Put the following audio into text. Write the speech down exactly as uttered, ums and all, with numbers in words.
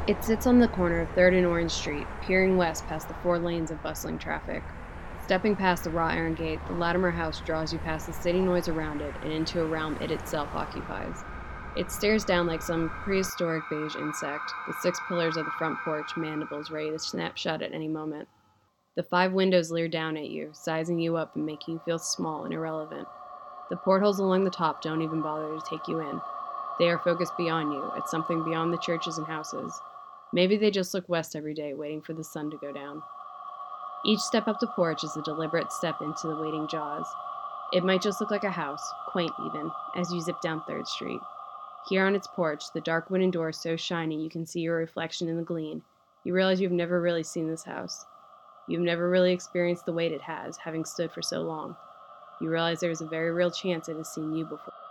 It sits on the corner of third and Orange Street, peering west past the four lanes of bustling traffic. Stepping past the wrought iron gate, the Latimer house draws you past the city noise around it and into a realm it itself occupies. It stares down like some prehistoric beige insect, the six pillars of the front porch mandibles ready to snap shut at any moment. The five windows leer down at you, sizing you up and making you feel small and irrelevant. The portholes along the top don't even bother to take you in. They are focused beyond you, at something beyond the churches and houses. Maybe they just look west every day, waiting for the sun to go down. Each step up the porch is a deliberate step into the waiting jaws. It might just look like a house, quaint even, as you zip down third Street. Here on its porch, the dark wooden door so shiny you can see your reflection in the gleam, you realize you've never really seen this house. You've never really experienced the weight it has, having stood for so long. You realize there is a very real chance it has seen you before.